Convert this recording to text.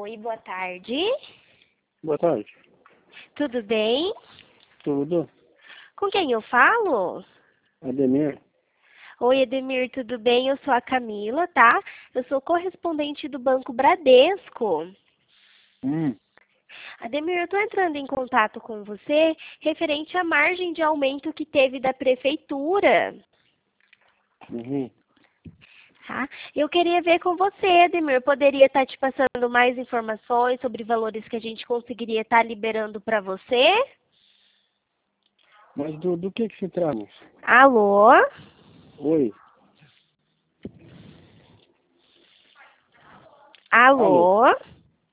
Oi, boa tarde. Boa tarde. Tudo bem? Tudo? Com quem eu falo? Ademir? Oi, Edemir, tudo bem? Eu sou a Camila, tá? Eu sou correspondente do Banco Bradesco. Hum. Ademir, eu estou entrando em contato com você referente à margem de aumento que teve da prefeitura. Uhum. Tá? Eu queria ver com você, Ademir, poderia estar te passando mais informações sobre valores que a gente conseguiria estar liberando para você? Mas do que se trata? Alô? Oi? Alô? Alô?